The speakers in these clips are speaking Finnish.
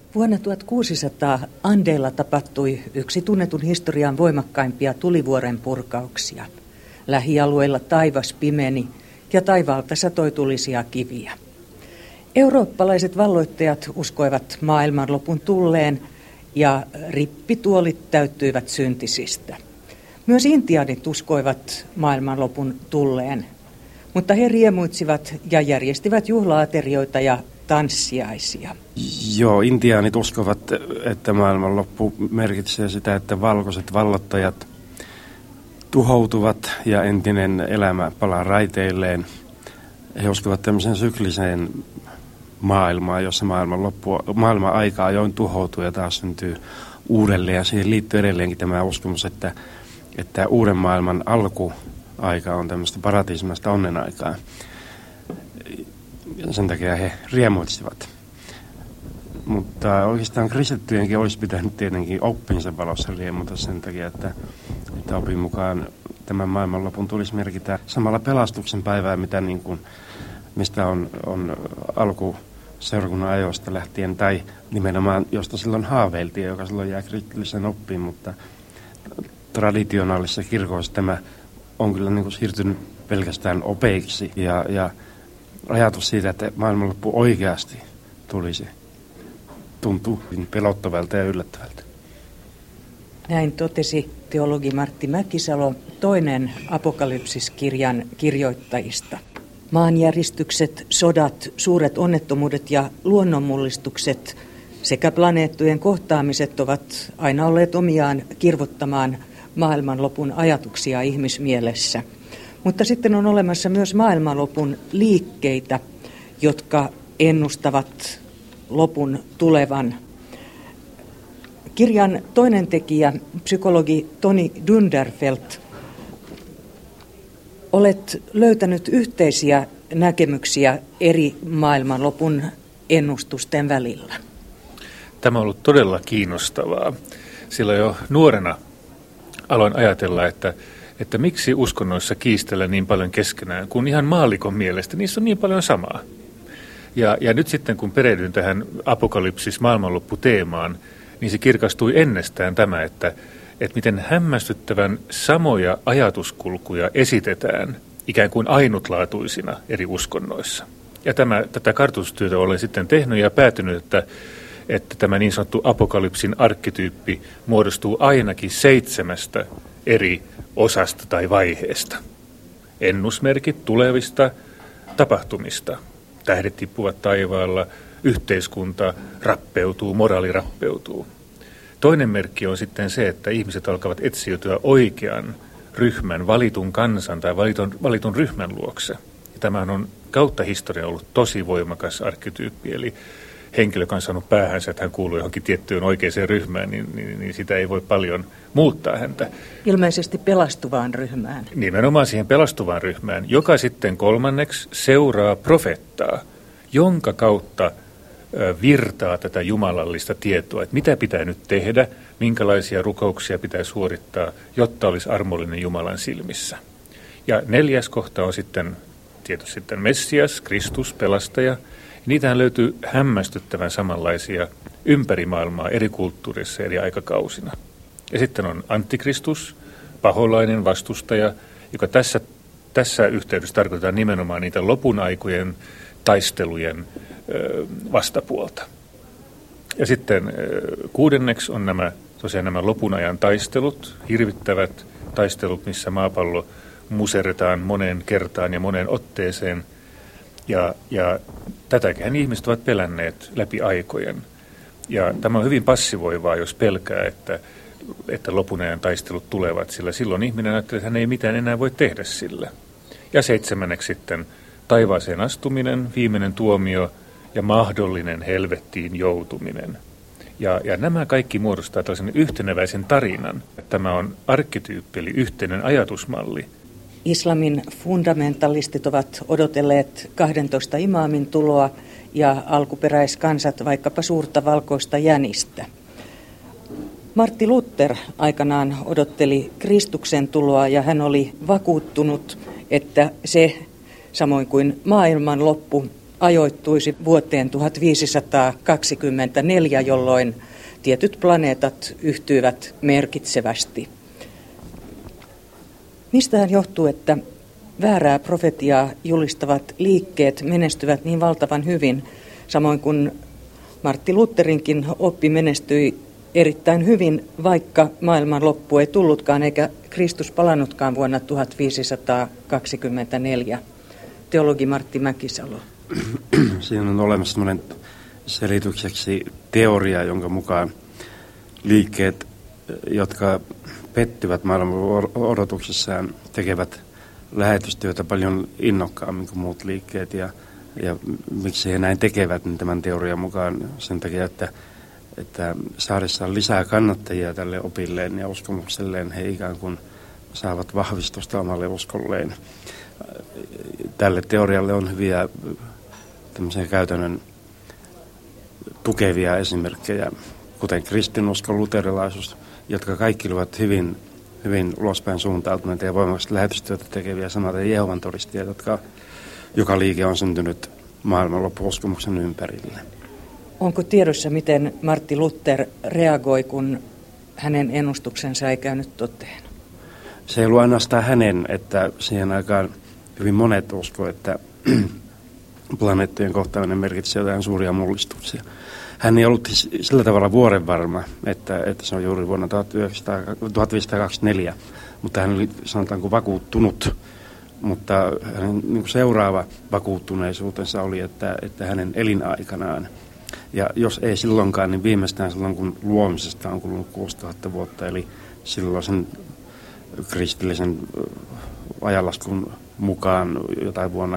Vuonna 1600 Andeilla tapahtui yksi tunnetun historian voimakkaimpia tulivuoren purkauksia. Lähialueilla taivas pimeni ja taivaalta satoi tulisia kiviä. Eurooppalaiset valloittajat uskoivat maailmanlopun tulleen ja rippituolit täyttyivät syntisistä. Myös intiaanit uskoivat maailmanlopun tulleen, mutta he riemuitsivat ja järjestivät juhlaaterioita ja tanssiaisia. Joo, intiaanit uskovat, että maailmanloppu merkitsee sitä, että valkoiset vallottajat tuhoutuvat ja entinen elämä palaa raiteilleen. He uskovat tämmöiseen sykliseen maailmaan, jossa maailman aika ajoin tuhoutuu ja taas syntyy uudelleen. Ja siihen liittyy edelleenkin tämä uskomus, että uuden maailman alkuaika on tämmöistä paratiisimaista onnenaikaa. Sen takia he riemuitsivat. Mutta oikeastaan kristittyjenkin olisi pitänyt tietenkin oppinsa valossa riemuta sen takia, että opin mukaan tämän maailmanlopun tulisi merkitä samalla pelastuksen päivää, mistä on alkuseurakunnan ajoista lähtien, tai nimenomaan josta silloin haaveiltiin, joka silloin jää kristillisen oppiin, mutta traditionaalisessa kirkoissa tämä on kyllä siirtynyt pelkästään opeiksi ja ajatus siitä, että maailmanloppu oikeasti tulisi, tuntuu pelottavalta ja yllättävältä. Näin totesi teologi Martti Mäkisalo, toinen Apokalypsis-kirjan kirjoittajista. Maanjäristykset, sodat, suuret onnettomuudet ja luonnonmullistukset sekä planeettojen kohtaamiset ovat aina olleet omiaan kirvoittamaan maailmanlopun ajatuksia ihmismielessä. Mutta sitten on olemassa myös maailmanlopun liikkeitä, jotka ennustavat lopun tulevan. Kirjan toinen tekijä, psykologi Toni Dunderfelt, olet löytänyt yhteisiä näkemyksiä eri maailmanlopun ennustusten välillä. Tämä on ollut todella kiinnostavaa, sillä jo nuorena aloin ajatella, että miksi uskonnoissa kiistellään niin paljon keskenään, kun ihan maallikon mielestä niissä on niin paljon samaa. Ja nyt sitten kun perehdyin tähän apokalypsis maailmanlopputeemaan, niin se kirkastui ennestään tämä, että miten hämmästyttävän samoja ajatuskulkuja esitetään ikään kuin ainutlaatuisina eri uskonnoissa. Ja tätä kartoitustyötä olen sitten tehnyt ja päätynyt, että tämä niin sanottu apokalypsin arkkityyppi muodostuu ainakin 7 eri osasta tai vaiheesta. Ennusmerkit tulevista tapahtumista. Tähdet tippuvat taivaalla, yhteiskunta rappeutuu, moraali rappeutuu. Toinen merkki on sitten se, että ihmiset alkavat etsiytyä oikean ryhmän, valitun kansan tai valitun ryhmän luokse. Ja tämähän on kautta historian ollut tosi voimakas arkkityyppi, eli henkilö, joka on saanut päähänsä, että hän kuuluu johonkin tiettyyn oikeaan ryhmään, niin sitä ei voi paljon muuttaa häntä. Ilmeisesti pelastuvaan ryhmään. Nimenomaan siihen pelastuvaan ryhmään, joka sitten kolmanneksi seuraa profettaa, jonka kautta virtaa tätä jumalallista tietoa, että mitä pitää nyt tehdä, minkälaisia rukouksia pitää suorittaa, jotta olisi armollinen Jumalan silmissä. Ja 4. kohta on sitten tietysti sitten Messias, Kristus, pelastaja. Niitähän löytyy hämmästyttävän samanlaisia ympäri maailmaa eri kulttuureissa eri aikakausina. Ja sitten on antikristus, paholainen vastustaja, joka tässä yhteydessä tarkoittaa nimenomaan niitä lopun aikojen taistelujen vastapuolta. Ja sitten 6. on nämä lopun ajan taistelut, hirvittävät taistelut, missä maapallo muserretaan moneen kertaan ja moneen otteeseen. Ja tätäkään ihmiset ovat pelänneet läpi aikojen. Ja tämä on hyvin passivoivaa, jos pelkää, että lopun ajan taistelut tulevat, sillä silloin ihminen ajattelee, että hän ei mitään enää voi tehdä sillä. Ja 7. sitten taivaaseen astuminen, viimeinen tuomio ja mahdollinen helvettiin joutuminen. Ja nämä kaikki muodostaa tällaisen yhteneväisen tarinan. Tämä on arkkityyppi, eli yhteinen ajatusmalli. Islamin fundamentalistit ovat odotelleet 12 imaamin tuloa ja alkuperäiskansat vaikkapa suurta valkoista jänistä. Martti Luther aikanaan odotteli Kristuksen tuloa ja hän oli vakuuttunut, että se, samoin kuin maailman loppu, ajoittuisi vuoteen 1524, jolloin tietyt planeetat yhtyivät merkitsevästi. Mistähän johtuu, että väärää profetiaa julistavat liikkeet menestyvät niin valtavan hyvin, samoin kuin Martti Lutherinkin oppi menestyi erittäin hyvin, vaikka maailmanloppu ei tullutkaan eikä Kristus palannutkaan vuonna 1524. Teologi Martti Mäkisalo. Siinä on olemassa sellainen selitykseksi teoria, jonka mukaan liikkeet, jotka pettyvät maailman odotuksessaan, tekevät lähetystyötä paljon innokkaammin kuin muut liikkeet. Ja miksi he näin tekevät, niin tämän teorian mukaan sen takia, että saadessaan lisää kannattajia tälle opilleen ja uskomukselleen, he ikään kuin saavat vahvistusta omalle uskolleen. Tälle teorialle on hyviä tämmöisiä käytännön tukevia esimerkkejä, kuten kristinusko, luterilaisuus, jotka kaikki olivat hyvin ulospäin suuntautuneita ja voimakasta lähetystyötä tekeviä, samaten Jehovan todistajat, joka liike on syntynyt maailmanloppu-uskomuksen ympärille. Onko tiedossa, miten Martti Luther reagoi, kun hänen ennustuksensa ei käynyt toteen? Se ei ollut ainoastaan hänen, että siihen aikaan hyvin monet uskoivat, että planeettojen kohtaaminen merkitsee jotain suuria mullistuksia. Hän ei ollut sillä tavalla vuorenvarma, että se on juuri vuonna 1524, mutta hän oli sanotaanko vakuuttunut. Mutta hänen niin seuraava vakuuttuneisuutensa oli, että hänen elinaikanaan, ja jos ei silloinkaan, niin viimeistään silloin, kun luomisesta on kulunut 6000 vuotta, eli silloin sen kristillisen ajanlaskun mukaan jotain vuonna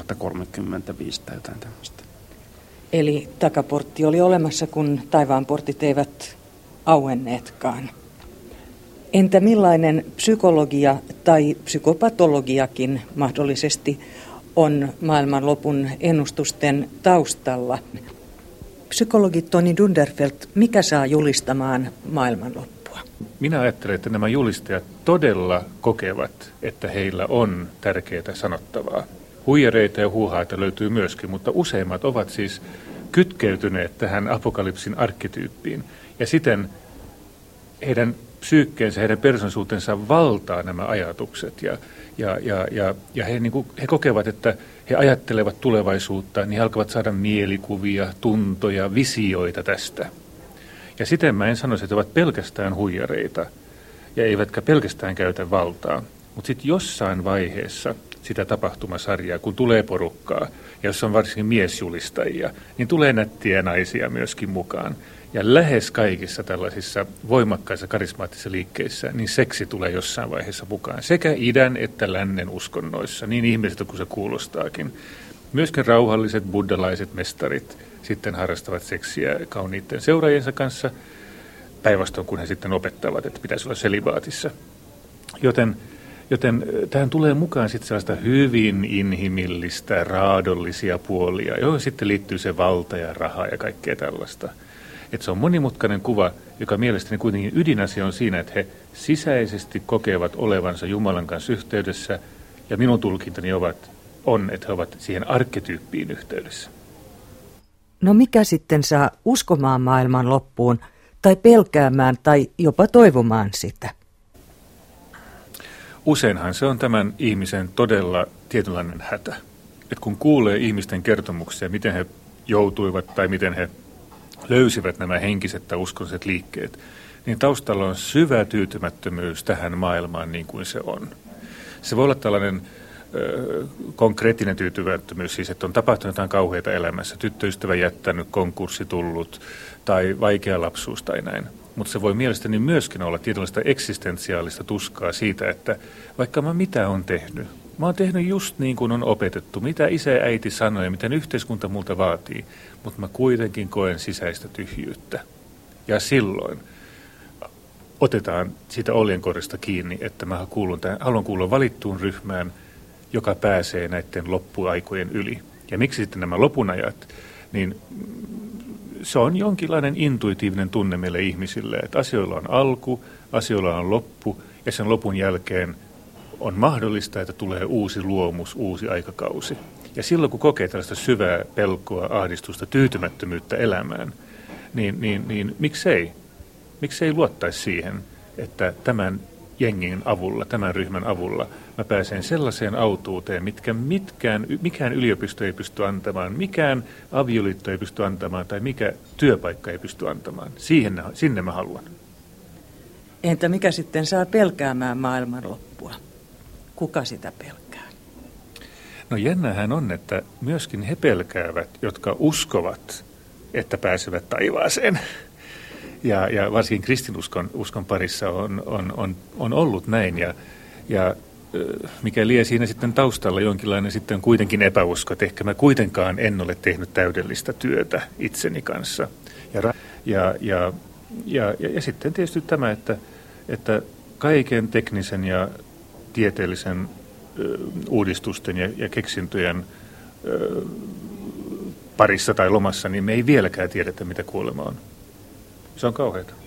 2035 tai jotain tämmöistä. Eli takaportti oli olemassa, kun taivaanportit eivät auenneetkaan. Entä millainen psykologia tai psykopatologiakin mahdollisesti on maailmanlopun ennustusten taustalla? Psykologi Toni Dunderfeld, mikä saa julistamaan maailmanloppua? Minä ajattelen, että nämä julistajat todella kokevat, että heillä on tärkeää sanottavaa. Huijareita ja huuhaita löytyy myöskin, mutta useimmat ovat siis kytkeytyneet tähän apokalypsin arkkityyppiin. Ja siten heidän psyykkeensä, heidän persoonallisuutensa valtaa nämä ajatukset. Ja he kokevat, että he ajattelevat tulevaisuutta, niin he alkavat saada mielikuvia, tuntoja, visioita tästä. Ja siten mä en sanoisi, että he ovat pelkästään huijareita ja eivätkä pelkästään käytä valtaa. Mutta sitten jossain vaiheessa sitä tapahtumasarjaa, kun tulee porukkaa, ja jos on varsinkin miesjulistajia, niin tulee nättiä naisia myöskin mukaan. Ja lähes kaikissa tällaisissa voimakkaissa karismaattisissa liikkeissä, niin seksi tulee jossain vaiheessa mukaan. Sekä idän että lännen uskonnoissa, niin ihmiset kuin se kuulostaakin. Myöskin rauhalliset buddhalaiset mestarit sitten harrastavat seksiä kauniitten seuraajiensa kanssa, päinvastoin kun he sitten opettavat, että pitäisi olla selibaatissa. Joten tähän tulee mukaan sitten sellaista hyvin inhimillistä, raadollisia puolia, johon sitten liittyy se valta ja raha ja kaikkea tällaista. Että se on monimutkainen kuva, joka mielestäni kuitenkin ydinasia on siinä, että he sisäisesti kokevat olevansa Jumalan kanssa yhteydessä, ja minun tulkintani on, että he ovat siihen arkketyyppiin yhteydessä. No mikä sitten saa uskomaan maailman loppuun, tai pelkäämään, tai jopa toivomaan sitä? Useinhan se on tämän ihmisen todella tietynlainen hätä. Että kun kuulee ihmisten kertomuksia, miten he joutuivat tai miten he löysivät nämä henkiset tai uskonnolliset liikkeet, niin taustalla on syvä tyytymättömyys tähän maailmaan niin kuin se on. Se voi olla tällainen konkreettinen tyytymättömyys, siis että on tapahtunut jotain kauheita elämässä, tyttöystävä jättänyt, konkurssi tullut tai vaikea lapsuus tai näin. Mutta se voi mielestäni myöskin olla tietynlaista eksistentiaalista tuskaa siitä, että vaikka mä mitä on tehnyt, mä oon tehnyt just niin kuin on opetettu, mitä isä ja äiti sanoi ja miten yhteiskunta multa vaatii, mutta mä kuitenkin koen sisäistä tyhjyyttä. Ja silloin otetaan siitä oljenkorista kiinni, että mä haluan kuulua valittuun ryhmään, joka pääsee näiden loppuaikojen yli. Ja miksi sitten nämä lopunajat, niin se on jonkinlainen intuitiivinen tunne meille ihmisille, että asioilla on alku, asioilla on loppu, ja sen lopun jälkeen on mahdollista, että tulee uusi luomus, uusi aikakausi. Ja silloin kun kokee tällaista syvää pelkoa, ahdistusta, tyytymättömyyttä elämään, niin miksei? Miksei luottaisi siihen, että tämän jengin avulla, tämän ryhmän avulla mä pääsen sellaiseen autuuteen, mitkä mikään yliopisto ei pysty antamaan, mikään avioliitto ei pysty antamaan tai mikä työpaikka ei pysty antamaan. Sinne mä haluan. Entä mikä sitten saa pelkäämään maailmanloppua? Kuka sitä pelkää? No jännähän on, että myöskin he pelkäävät, jotka uskovat, että pääsevät taivaaseen. Ja varsinkin kristinuskon parissa on ollut näin. Ja mikä lie siinä sitten taustalla jonkinlainen sitten kuitenkin epäusko, että ehkä mä kuitenkaan en ole tehnyt täydellistä työtä itseni kanssa. Ja sitten tietysti tämä, että kaiken teknisen ja tieteellisen uudistusten ja keksintöjen parissa tai lomassa, niin me ei vieläkään tiedetä, mitä kuolema on. Se on kauheata.